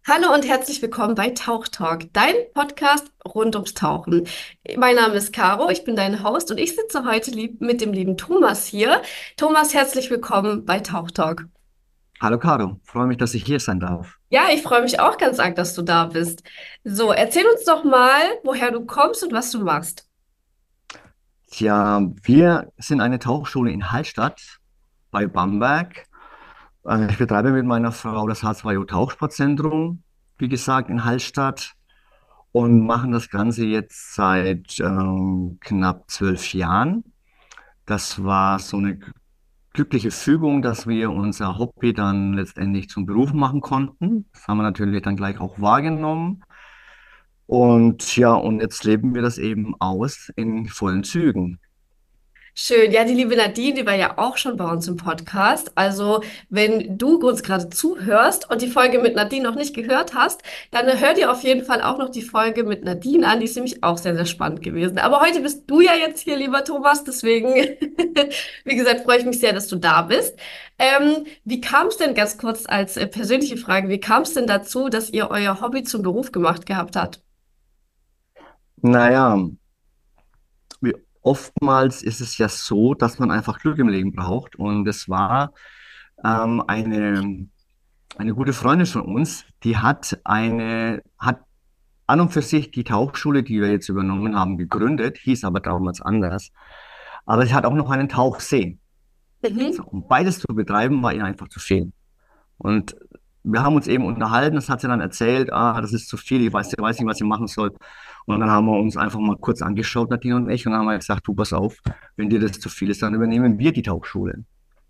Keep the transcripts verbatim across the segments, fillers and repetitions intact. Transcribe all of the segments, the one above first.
Hallo und herzlich willkommen bei Tauch Talk, dein Podcast rund ums Tauchen. Mein Name ist Caro, ich bin dein Host und ich sitze heute lieb mit dem lieben Thomas hier. Thomas, herzlich willkommen bei Tauch Talk. Hallo Caro, freue mich, dass ich hier sein darf. Ja, ich freue mich auch ganz arg, dass du da bist. So, erzähl uns doch mal, woher du kommst und was du machst. Tja, wir sind eine Tauchschule in Hallstatt bei Bamberg. Äh, Ich betreibe mit meiner Frau das H zwei O Tauchsportzentrum, wie gesagt, in Hallstatt und machen das Ganze jetzt seit ähm, knapp zwölf Jahren. Das war so eine glückliche Fügung, dass wir unser Hobby dann letztendlich zum Beruf machen konnten. Das haben wir natürlich dann gleich auch wahrgenommen. Und ja, und jetzt leben wir das eben aus in vollen Zügen. Schön. Ja, die liebe Nadine, die war ja auch schon bei uns im Podcast. Also, wenn du uns gerade zuhörst und die Folge mit Nadine noch nicht gehört hast, dann hör dir auf jeden Fall auch noch die Folge mit Nadine an. Die ist nämlich auch sehr, sehr spannend gewesen. Aber heute bist du ja jetzt hier, lieber Thomas. Deswegen, wie gesagt, freue ich mich sehr, dass du da bist. Ähm, wie kam es denn ganz kurz als äh, persönliche Frage, wie kam es denn dazu, dass ihr euer Hobby zum Beruf gemacht gehabt habt? Naja, wie oftmals ist es ja so, dass man einfach Glück im Leben braucht. Und es war ähm, eine, eine gute Freundin von uns, die hat eine, hat an und für sich die Tauchschule, die wir jetzt übernommen haben, gegründet, hieß aber damals anders. Aber sie hat auch noch einen Tauchsee. Mhm. So, um beides zu betreiben, war ihr einfach zu viel. Und wir haben uns eben unterhalten, das hat sie dann erzählt, ah, das ist zu viel, ich weiß, ich weiß nicht, was ich machen soll. Und dann haben wir uns einfach mal kurz angeschaut, Nadine und ich, und dann haben wir gesagt, du, pass auf, wenn dir das zu viel ist, dann übernehmen wir die Tauchschule.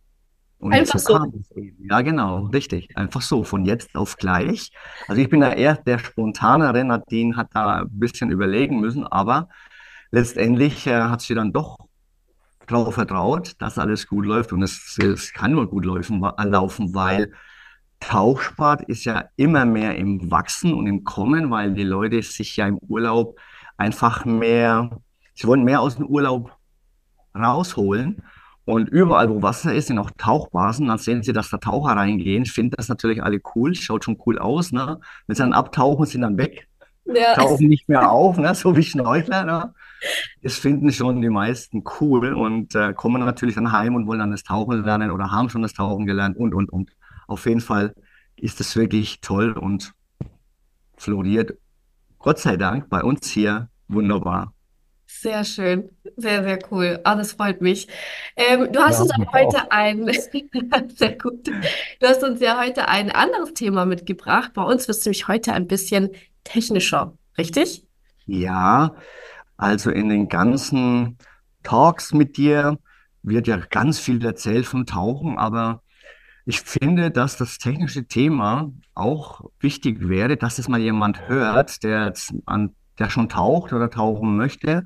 Und Einfach so so. kam es eben. Ja, genau, richtig. Einfach so, von jetzt auf gleich. Also ich bin da eher der Spontanere, Nadine hat da ein bisschen überlegen müssen, aber letztendlich äh, hat sie dann doch darauf vertraut, dass alles gut läuft. Und es, es kann nur gut laufen, wa- laufen, weil Tauchsport ist ja immer mehr im Wachsen und im Kommen, weil die Leute sich ja im Urlaub einfach mehr, sie wollen mehr aus dem Urlaub rausholen. Und überall, wo Wasser ist, sind auch Tauchbasen. Dann sehen sie, dass da Taucher reingehen. Finden das natürlich alle cool. Schaut schon cool aus, ne? Wenn sie dann abtauchen, sind dann weg. Ja. Tauchen nicht mehr auf, ne? So wie Schnorchler, ne? Das finden schon die meisten cool und äh, kommen natürlich dann heim und wollen dann das Tauchen lernen oder haben schon das Tauchen gelernt und, und, und. Auf jeden Fall ist es wirklich toll und floriert, Gott sei Dank, bei uns hier wunderbar. Sehr schön, sehr, sehr cool. Ah, das freut mich. Ähm, du hast Ja, uns aber mich auch. heute ein, sehr gut. Du hast uns ja heute ein anderes Thema mitgebracht. Bei uns wird es nämlich heute ein bisschen technischer, richtig? Ja, also in den ganzen Talks mit dir wird ja ganz viel erzählt vom Tauchen, aber ich finde, dass das technische Thema auch wichtig wäre, dass es mal jemand hört, der jetzt an, der schon taucht oder tauchen möchte.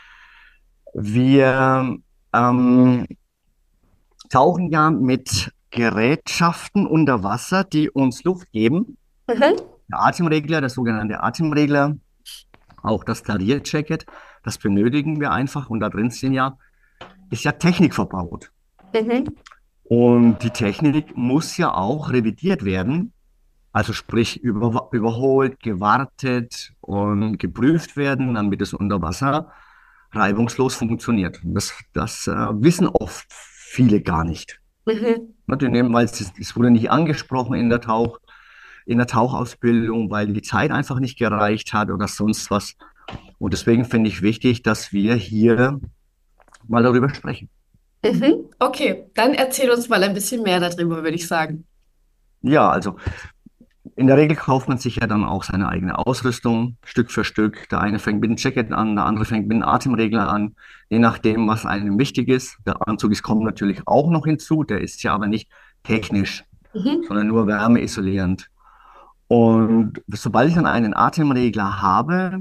Wir ähm, tauchen ja mit Gerätschaften unter Wasser, die uns Luft geben. Mhm. Der Atemregler, der sogenannte Atemregler, auch das Klarierjacket, das benötigen wir einfach. Und da drin sind ja, ist ja Technik verbaut. Mhm. Und die Technik muss ja auch revidiert werden. Also sprich über, überholt, gewartet und geprüft werden, damit es unter Wasser reibungslos funktioniert. Das, das äh, wissen oft viele gar nicht. Mhm. Ne, die nehmen, weil es, es wurde nicht angesprochen in der Tauch, in der Tauchausbildung, weil die Zeit einfach nicht gereicht hat oder sonst was. Und deswegen finde ich wichtig, dass wir hier mal darüber sprechen. Mhm. Okay, dann erzähl uns mal ein bisschen mehr darüber, würde ich sagen. Ja, also in der Regel kauft man sich ja dann auch seine eigene Ausrüstung, Stück für Stück. Der eine fängt mit dem Jacket an, der andere fängt mit dem Atemregler an, je nachdem, was einem wichtig ist. Der Anzug ist, kommt natürlich auch noch hinzu, der ist ja aber nicht technisch, Mhm. sondern nur wärmeisolierend. Und sobald ich dann einen Atemregler habe,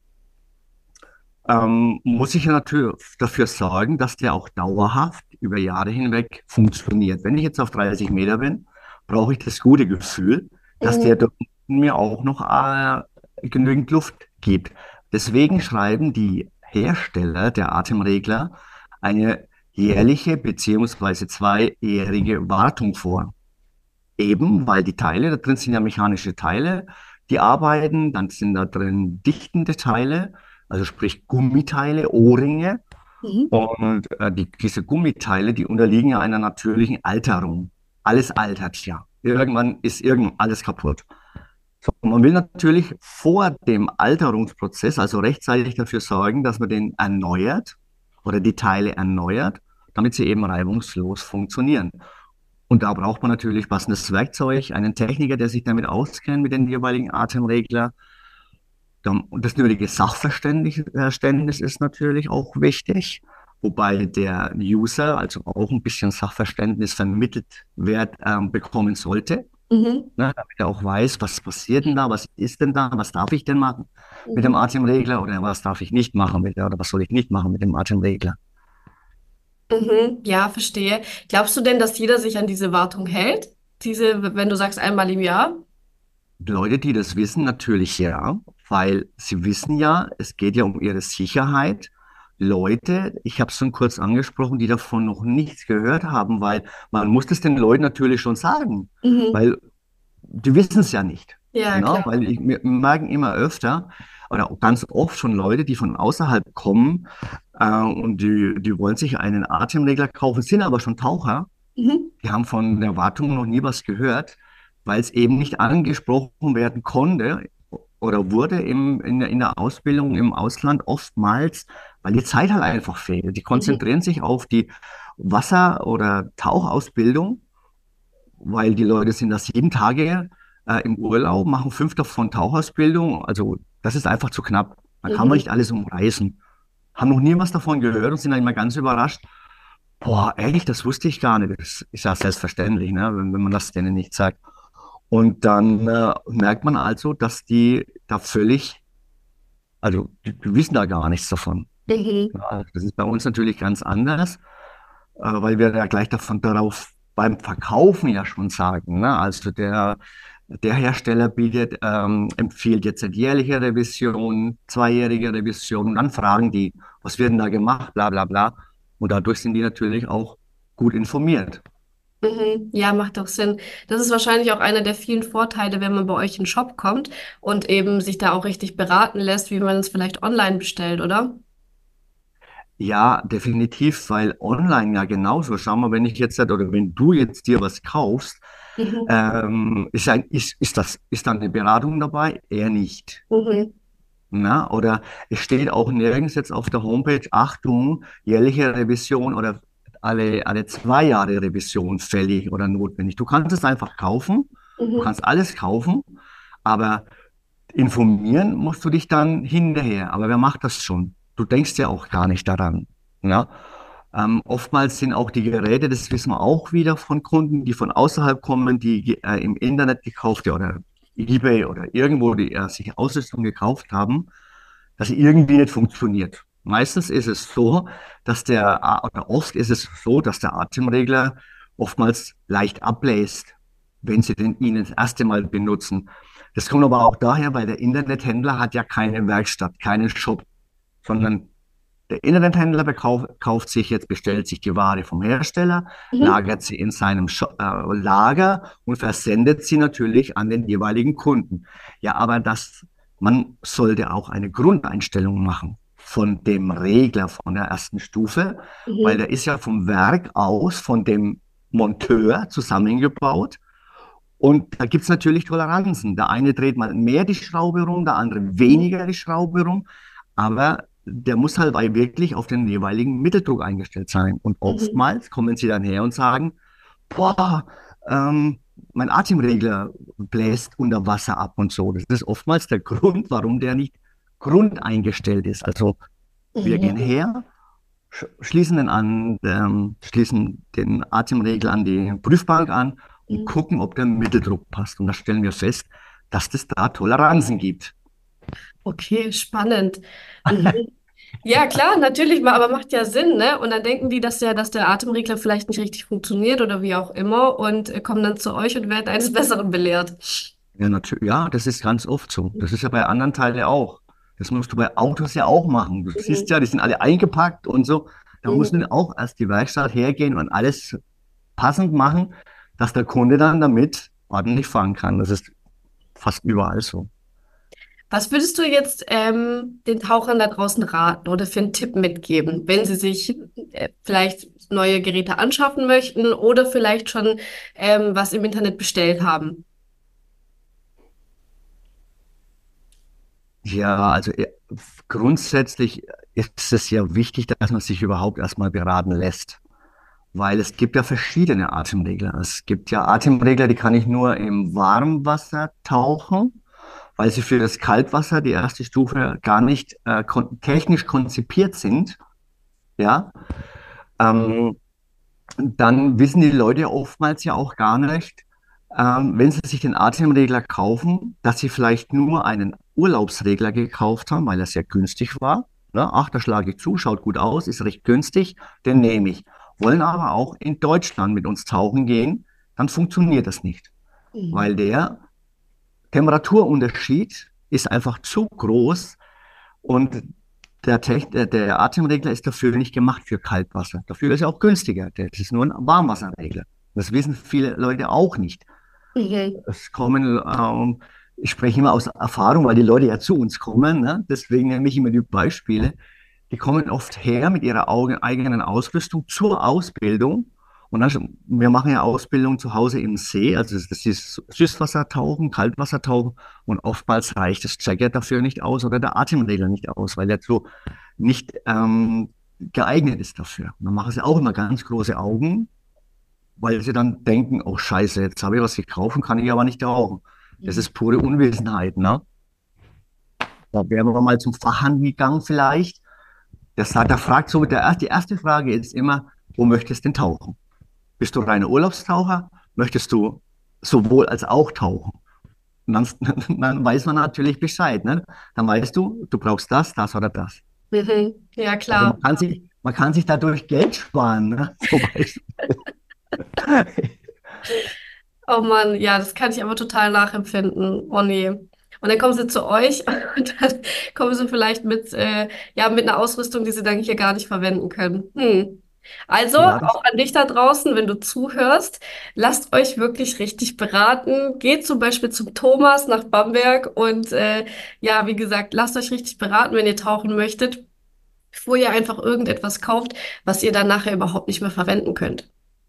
ähm, muss ich ja natürlich dafür sorgen, dass der auch dauerhaft über Jahre hinweg funktioniert. Wenn ich jetzt auf dreißig Meter bin, brauche ich das gute Gefühl, dass der Mhm. dort unten mir auch noch äh, genügend Luft gibt. Deswegen schreiben die Hersteller der Atemregler eine jährliche beziehungsweise zweijährige Wartung vor. Eben, weil die Teile, da drin sind ja mechanische Teile, die arbeiten, dann sind da drin dichtende Teile, also sprich Gummiteile, O-Ringe. Mhm. Und äh, die, diese Gummiteile, die unterliegen ja einer natürlichen Alterung. Alles altert ja. Irgendwann ist irgend alles kaputt. So, und man will natürlich vor dem Alterungsprozess, also rechtzeitig dafür sorgen, dass man den erneuert oder die Teile erneuert, damit sie eben reibungslos funktionieren. Und da braucht man natürlich passendes Werkzeug, einen Techniker, der sich damit auskennt, mit den jeweiligen Atemregler. Dann- Und das nötige Sachverständnis ist natürlich auch wichtig, wobei der User also auch ein bisschen Sachverständnis vermittelt wird, ähm, bekommen sollte, Mhm. ne, damit er auch weiß, was passiert denn da, was ist denn da, was darf ich denn machen mit dem Mhm. Atemregler oder was darf ich nicht machen mit, oder was soll ich nicht machen mit dem Atemregler. Mhm. Ja, verstehe. Glaubst du denn, dass jeder sich an diese Wartung hält? Diese, wenn du sagst einmal im Jahr? Leute, die das wissen, natürlich ja, weil sie wissen ja, es geht ja um ihre Sicherheit. Leute, ich habe es schon kurz angesprochen, die davon noch nichts gehört haben, weil man muss das den Leuten natürlich schon sagen, Mhm. weil die wissen es ja nicht. Ja, Ne? klar. Weil ich, wir merken immer öfter oder auch ganz oft schon Leute, die von außerhalb kommen äh, und die, die wollen sich einen Atemregler kaufen, sind aber schon Taucher. Mhm. Die haben von der Wartung noch nie was gehört, weil es eben nicht angesprochen werden konnte oder wurde im, in der, in der Ausbildung im Ausland oftmals, weil die Zeit halt einfach fehlt. Die Mhm. konzentrieren sich auf die Wasser- oder Tauchausbildung, weil die Leute sind da sieben Tage äh, im Urlaub, machen fünf davon Tauchausbildung. Also das ist einfach zu knapp. Da kann man Mhm. nicht alles umreißen. Haben noch nie was davon gehört und sind dann immer ganz überrascht. Boah, ehrlich, das wusste ich gar nicht. Das ist ja selbstverständlich, ne, wenn, wenn man das denen nicht sagt. Und dann äh, merkt man also, dass die da völlig, also die, die wissen da gar nichts davon. Mhm. Ja, das ist bei uns natürlich ganz anders, äh, weil wir ja gleich davon darauf beim Verkaufen ja schon sagen. Ne? Also der, der Hersteller bietet, ähm, empfiehlt jetzt eine jährliche Revision, zweijährige Revision und dann fragen die, was wird denn da gemacht, bla bla bla. Und dadurch sind die natürlich auch gut informiert. Mhm. Ja, macht doch Sinn. Das ist wahrscheinlich auch einer der vielen Vorteile, wenn man bei euch in den Shop kommt und eben sich da auch richtig beraten lässt, wie man es vielleicht online bestellt, oder? Ja, definitiv, weil online ja genauso. Schau mal, wenn ich jetzt, oder wenn du jetzt dir was kaufst, Mhm. ähm, ist, ein, ist, ist das, ist dann eine Beratung dabei? Eher nicht. Mhm. Na, oder es steht auch nirgends jetzt auf der Homepage, Achtung, jährliche Revision oder alle, alle zwei Jahre Revision fällig oder notwendig. Du kannst es einfach kaufen, du Mhm. kannst alles kaufen, aber informieren musst du dich dann hinterher. Aber wer macht das schon? Du denkst ja auch gar nicht daran. Ja? Ähm, oftmals sind auch die Geräte, das wissen wir auch wieder von Kunden, die von außerhalb kommen, die äh, im Internet gekauft oder eBay oder irgendwo die äh, sich Ausrüstung gekauft haben, dass sie irgendwie nicht funktioniert. Meistens ist es so, dass der, A- oder oft ist es so, dass der Atemregler oftmals leicht abbläst, wenn Sie den ihn das erste Mal benutzen. Das kommt aber auch daher, weil der Internethändler hat ja keine Werkstatt, keinen Shop, sondern der Internethändler bekauft, kauft sich jetzt, bestellt sich die Ware vom Hersteller, Mhm. lagert sie in seinem Shop, äh, Lager und versendet sie natürlich an den jeweiligen Kunden. Ja, aber das, man sollte auch eine Grundeinstellung machen von dem Regler von der ersten Stufe, weil Mhm. der ist ja vom Werk aus, von dem Monteur zusammengebaut. Und da gibt es natürlich Toleranzen. Der eine dreht mal mehr die Schraube rum, der andere Mhm. weniger die Schraube rum. Aber der muss halt bei wirklich auf den jeweiligen Mitteldruck eingestellt sein. Und Mhm. oftmals kommen sie dann her und sagen, boah, ähm, mein Atemregler bläst unter Wasser ab und so. Das ist oftmals der Grund, warum der nicht grundeingestellt ist. Also wir gehen Mhm. her, sch schließen den an, ähm, schließen den Atemregler an die Prüfbank an und Mhm. gucken, ob der Mitteldruck passt. Und da stellen wir fest, dass es da Toleranzen gibt. Okay, spannend. Mhm. Ja, klar, natürlich, ma- aber macht ja Sinn, ne? Und dann denken die, dass der, dass der Atemregler vielleicht nicht richtig funktioniert oder wie auch immer und äh, kommen dann zu euch und werden eines Besseren belehrt. Ja, natürlich, ja, das ist ganz oft so. Das ist ja bei anderen Teilen auch. Das musst du bei Autos ja auch machen. Du siehst Mhm. ja, die sind alle eingepackt und so. Da müssen Mhm. auch erst die Werkstatt hergehen und alles passend machen, dass der Kunde dann damit ordentlich fahren kann. Das ist fast überall so. Was würdest du jetzt ähm, den Tauchern da draußen raten oder für einen Tipp mitgeben, wenn sie sich äh, vielleicht neue Geräte anschaffen möchten oder vielleicht schon ähm, was im Internet bestellt haben? Ja, also äh, grundsätzlich ist es ja wichtig, dass man sich überhaupt erstmal beraten lässt. Weil es gibt ja verschiedene Atemregler. Es gibt ja Atemregler, die kann ich nur im Warmwasser tauchen, weil sie für das Kaltwasser, die erste Stufe, gar nicht äh, kon technisch konzipiert sind. Ja, ähm, dann wissen die Leute oftmals ja auch gar nicht, ähm, wenn sie sich den Atemregler kaufen, dass sie vielleicht nur einen Urlaubsregler gekauft haben, weil er sehr günstig war. Ne? Ach, da schlage ich zu, schaut gut aus, ist recht günstig, den nehme ich. Wollen aber auch in Deutschland mit uns tauchen gehen, dann funktioniert das nicht, Mhm. weil der Temperaturunterschied ist einfach zu groß und der, Tech, der, der Atemregler ist dafür nicht gemacht für Kaltwasser. Dafür ist er auch günstiger. Das ist nur ein Warmwasserregler. Das wissen viele Leute auch nicht. Mhm. Es kommen, ähm, ich spreche immer aus Erfahrung, weil die Leute ja zu uns kommen. Ne? Deswegen nehme ich immer die Beispiele. Die kommen oft her mit ihrer Augen, eigenen Ausrüstung zur Ausbildung. Und dann, wir machen ja Ausbildung zu Hause im See, also das ist Süßwassertauchen, Kaltwassertauchen. Und oftmals reicht das Jacket dafür nicht aus oder der Atemregler nicht aus, weil der so nicht ähm, geeignet ist dafür. Und dann machen sie auch immer ganz große Augen, weil sie dann denken, oh Scheiße, jetzt habe ich was gekauft und kann ich aber nicht tauchen. Das Mhm. ist pure Unwissenheit, ne? Da wären wir mal zum Fachhandel gegangen vielleicht. Der, sagt, der fragt so, der, die erste Frage ist immer, wo möchtest du denn tauchen? Bist du reiner Urlaubstaucher? Möchtest du sowohl als auch tauchen? Und dann, dann weiß man natürlich Bescheid, ne? Dann weißt du, du brauchst das, das oder das. Mhm. Ja, Also klar. man kann sich, man kann sich dadurch Geld sparen, ne? Zum Beispiel. Oh Mann, ja, das kann ich aber total nachempfinden. Oh nee. Und dann kommen sie zu euch und dann kommen sie vielleicht mit, äh, ja, mit einer Ausrüstung, die sie dann hier gar nicht verwenden können. Hm. Also, Ja, das, auch an dich da draußen, wenn du zuhörst, lasst euch wirklich richtig beraten. Geht zum Beispiel zum Thomas nach Bamberg und äh, ja, wie gesagt, lasst euch richtig beraten, wenn ihr tauchen möchtet, bevor ihr einfach irgendetwas kauft, was ihr dann nachher überhaupt nicht mehr verwenden könnt.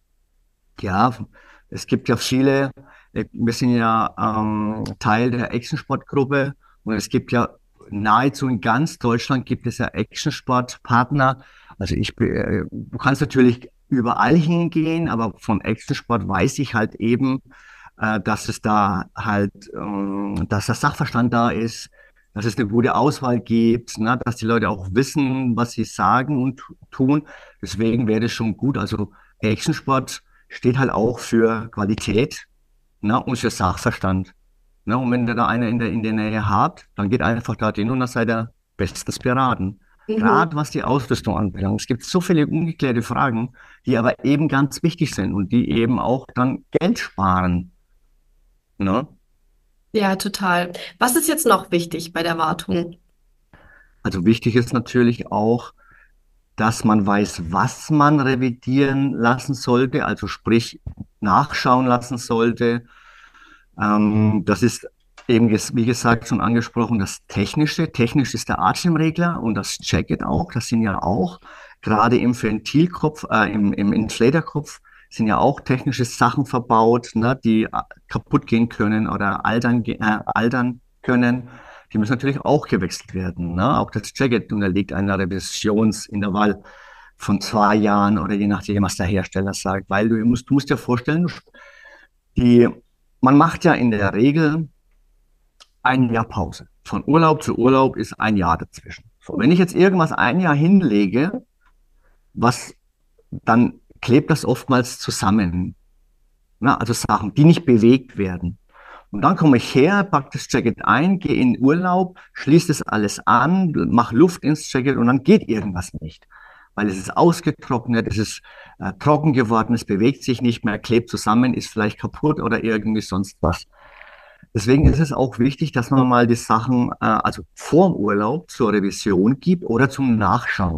ja, es gibt ja viele, äh, wir sind ja ähm, Teil der Actionsportgruppe und es gibt ja nahezu in ganz Deutschland gibt es ja Actionsportpartner. Also ich, be- äh, du kannst natürlich überall hingehen, aber von Actionsport weiß ich halt eben, äh, dass es da halt, ähm, dass der Sachverstand da ist, dass es eine gute Auswahl gibt, ne, dass die Leute auch wissen, was sie sagen und tu- tun. Deswegen wäre es schon gut. Also Actionsport steht halt auch für Qualität, ne, und für Sachverstand. Ne, und wenn ihr da eine in der, in der Nähe habt, dann geht einfach dorthin und dann seid ihr bestens beraten. Mhm. Gerade was die Ausrüstung anbelangt. Es gibt so viele ungeklärte Fragen, die aber eben ganz wichtig sind und die eben auch dann Geld sparen. Ne? Ja, total. Was ist jetzt noch wichtig bei der Wartung? Also wichtig ist natürlich auch, dass man weiß, was man revidieren lassen sollte, also sprich nachschauen lassen sollte. Ähm, das ist eben, ges- wie gesagt, schon angesprochen, das Technische. Technisch ist der Atemregler und das Jacket auch. Das sind ja auch, gerade im Ventilkopf, äh, im, im Inflatorkopf, sind ja auch technische Sachen verbaut, ne, die äh, kaputt gehen können oder altern, ge- äh, altern können. Die müssen natürlich auch gewechselt werden. Ne? Auch das Jacket unterliegt einer Revisionsintervall von zwei Jahren oder je nachdem, was der Hersteller sagt. Weil du musst, du musst dir vorstellen, die, man macht ja in der Regel ein Jahr Pause. Von Urlaub zu Urlaub ist ein Jahr dazwischen. So, wenn ich jetzt irgendwas ein Jahr hinlege, was dann klebt das oftmals zusammen. Ne? Also Sachen, die nicht bewegt werden. Und dann komme ich her, packe das Jacket ein, gehe in Urlaub, schließe das alles an, mache Luft ins Jacket und dann geht irgendwas nicht. Weil es ist ausgetrocknet, es ist äh, trocken geworden, es bewegt sich nicht mehr, klebt zusammen, ist vielleicht kaputt oder irgendwie sonst was. Deswegen ist es auch wichtig, dass man mal die Sachen, äh, also vor dem Urlaub zur Revision gibt oder zum Nachschauen.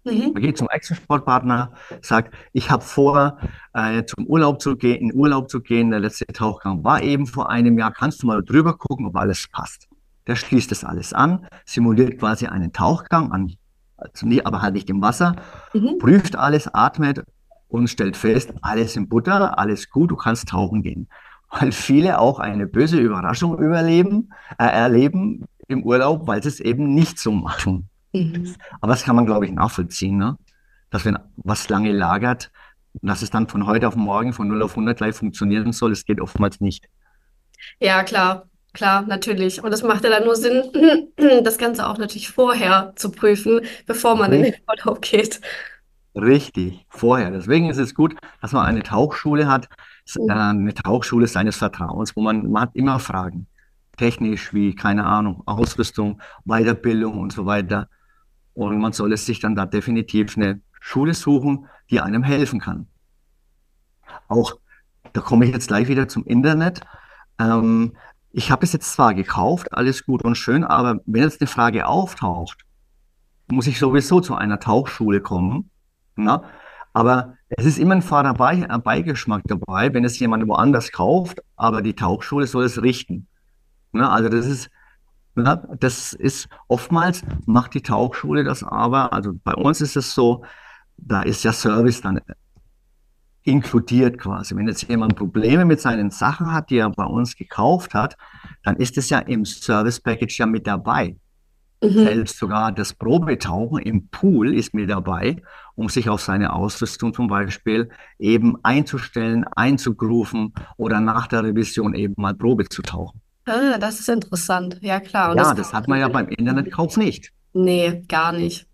Mhm. Man geht zum Action-Sportpartner, sagt, ich habe vor, äh, zum Urlaub zu gehen, in Urlaub zu gehen. Der letzte Tauchgang war eben vor einem Jahr. Kannst du mal drüber gucken, ob alles passt? Der schließt das alles an, simuliert quasi einen Tauchgang an, also nie, aber halt nicht im Wasser, Mhm. prüft alles, atmet und stellt fest, alles in Butter, alles gut, du kannst tauchen gehen. Weil viele auch eine böse Überraschung überleben, äh, erleben im Urlaub, weil sie es eben nicht so machen. Mhm. Aber das kann man, glaube ich, nachvollziehen, ne? Dass wenn was lange lagert, dass es dann von heute auf morgen von null auf hundert gleich funktionieren soll, es geht oftmals nicht. Ja, klar, klar, natürlich. Und es macht ja dann nur Sinn, das Ganze auch natürlich vorher zu prüfen, bevor man in den Richtig, Urlaub geht. richtig, vorher. Deswegen ist es gut, dass man eine Tauchschule hat, s- äh, Mhm. eine Tauchschule seines Vertrauens, wo man, man hat immer Fragen. Technisch wie, keine Ahnung, Ausrüstung, Weiterbildung und so weiter. Und man soll es sich dann da definitiv eine Schule suchen, die einem helfen kann. Auch, da komme ich jetzt gleich wieder zum Internet. Ähm, Ich habe es jetzt zwar gekauft, alles gut und schön, aber wenn jetzt eine Frage auftaucht, muss ich sowieso zu einer Tauchschule kommen. Na? Aber es ist immer ein fader Bei- äh, Beigeschmack dabei, wenn es jemand woanders kauft, aber die Tauchschule soll es richten. Na? Also das ist, na, das ist oftmals macht die Tauchschule das aber, also bei uns ist es so, da ist ja Service dann inkludiert quasi. Wenn jetzt jemand Probleme mit seinen Sachen hat, die er bei uns gekauft hat, dann ist es ja im Service Package ja mit dabei. Mhm. Selbst sogar das Probetauchen im Pool ist mit dabei, um sich auf seine Ausrüstung zum Beispiel eben einzustellen, einzugrufen oder nach der Revision eben mal Probe zu tauchen. Ah, das ist interessant. Ja, klar. Und das Ja, kann das hat man man ja dann. beim Internetkauf nicht. Nee, gar nicht.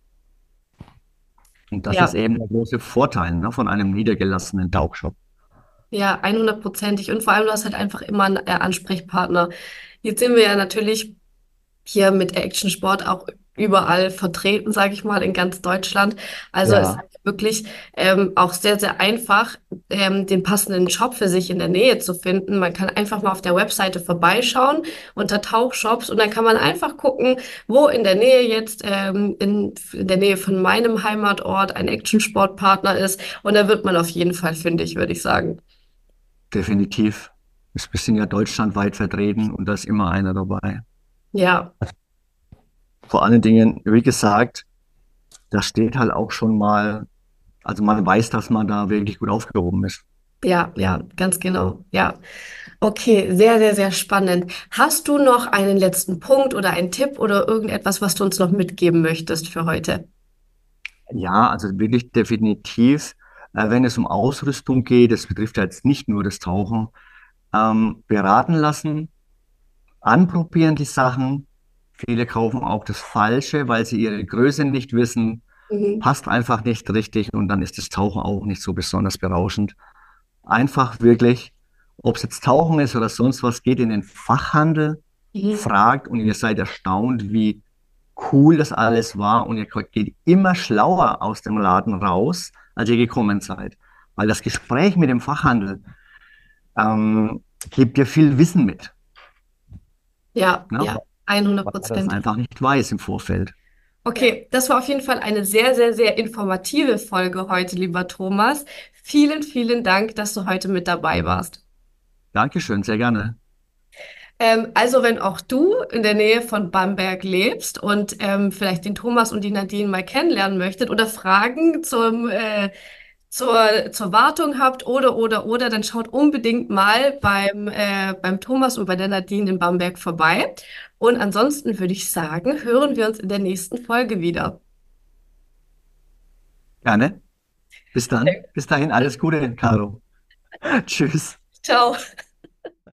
Und das ist Ja. eben der große Vorteil, ne, von einem niedergelassenen Tauchshop. Ja, hundert Prozentig. Und vor allem, du hast halt einfach immer einen äh, Ansprechpartner. Jetzt sind wir ja natürlich hier mit Action Sport auch überall vertreten, sage ich mal, in ganz Deutschland. Also es ist Ja, halt wirklich ähm, auch sehr, sehr einfach, ähm, den passenden Shop für sich in der Nähe zu finden. Man kann einfach mal auf der Webseite vorbeischauen unter Tauchshops und dann kann man einfach gucken, wo in der Nähe jetzt ähm, in, in der Nähe von meinem Heimatort ein Action Sportpartner ist. Und da wird man auf jeden Fall fündig, würde ich sagen. definitiv. Wir sind ja deutschlandweit vertreten und da ist immer einer dabei. Ja. Vor allen Dingen, wie gesagt, da steht halt auch schon mal, also man weiß, dass man da wirklich gut aufgehoben ist. Ja, ja, ganz genau. Ja. Okay, sehr, sehr, sehr spannend. Hast du noch einen letzten Punkt oder einen Tipp oder irgendetwas, was du uns noch mitgeben möchtest für heute? Ja, also wirklich definitiv, äh, wenn es um Ausrüstung geht, das betrifft ja jetzt nicht nur das Tauchen, ähm, beraten lassen, anprobieren die Sachen. Viele kaufen auch das Falsche, weil sie ihre Größe nicht wissen, Mhm. passt einfach nicht richtig und dann ist das Tauchen auch nicht so besonders berauschend. Einfach wirklich, ob es jetzt Tauchen ist oder sonst was, geht in den Fachhandel, Mhm. fragt und ihr seid erstaunt, wie cool das alles war und ihr geht immer schlauer aus dem Laden raus, als ihr gekommen seid. Weil das Gespräch mit dem Fachhandel ähm, gibt dir viel Wissen mit, Ja, ne? ja, hundert Weil man das Prozent. einfach nicht weiß im Vorfeld. Okay, das war auf jeden Fall eine sehr, sehr, sehr informative Folge heute, lieber Thomas. Vielen, vielen Dank, dass du heute mit dabei warst. Dankeschön, sehr gerne. Ähm, also, wenn auch du in der Nähe von Bamberg lebst und ähm, vielleicht den Thomas und die Nadine mal kennenlernen möchtet oder Fragen zum, äh, zur, zur Wartung habt oder, oder, oder, dann schaut unbedingt mal beim, äh, beim Thomas und bei der Nadine in Bamberg vorbei. Und ansonsten würde ich sagen, hören wir uns in der nächsten Folge wieder. Gerne. Bis dann. Bis dahin alles Gute, Caro. Tschüss. Ciao.